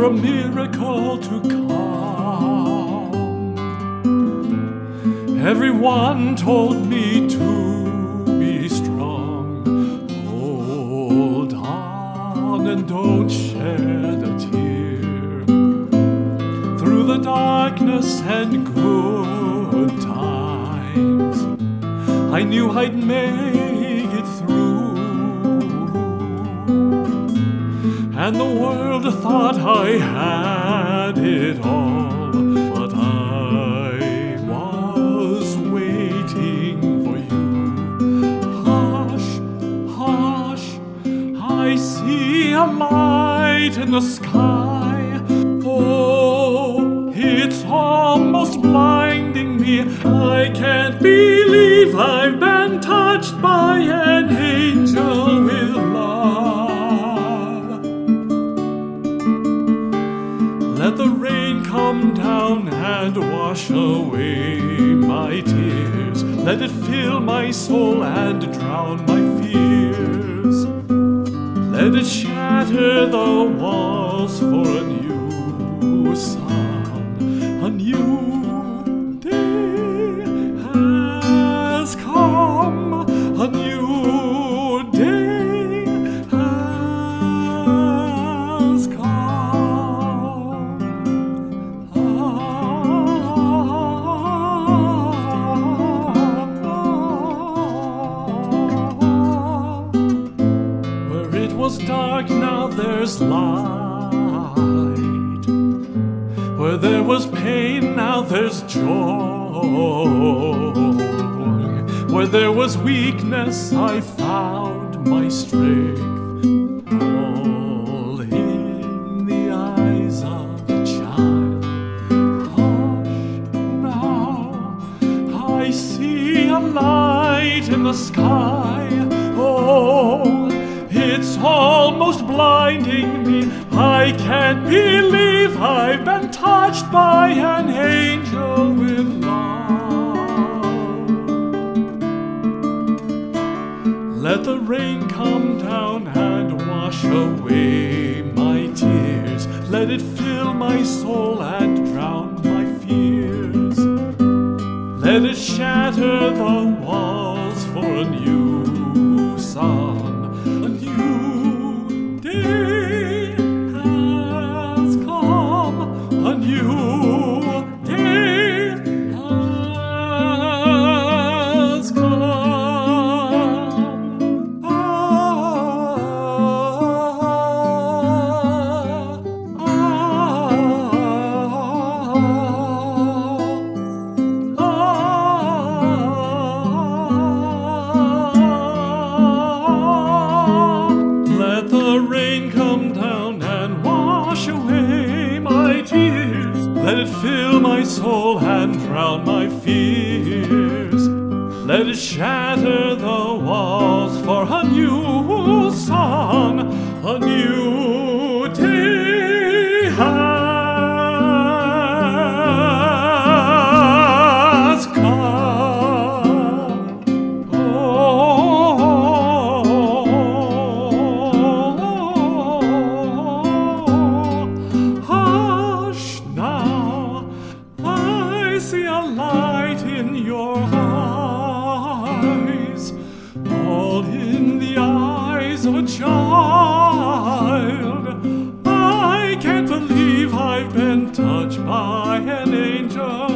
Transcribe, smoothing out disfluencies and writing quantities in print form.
a miracle to come. Everyone told me to be strong. Hold on and don't shed a tear. Through the darkness and good times, I knew I'd make it through. And the world thought I had it all, but I was waiting for you. Hush, hush, I see a light in the sky. Oh, it's almost blinding me. I can't believe I've been touched by an angel with love. Let the rain come down and wash away my tears. Let it fill my soul and drown my fears. Let it shatter the walls for a new sun. A new day has come. A new day has come. Where it was dark, now there's light. Where there was pain, now there's joy. Where there was weakness, I found my strength. All in the eyes of a child. Hush now, I see a light in the sky. Oh, it's almost blinding me. I can't believe I've been touched by an angel with love. Let the rain come down and wash away my tears. Let it fill my soul and drown my fears. Let it shatter the walls for a new sun. A new day has come. A new day has come. Let the rain come down and wash away my tears. Let it fill my soul and drown my fears. Let it shatter the walls for a new sun. A new day has come. Hush now, I see a light in your eyes. All in the eyes of a child. I can't believe I've been touched by an angel.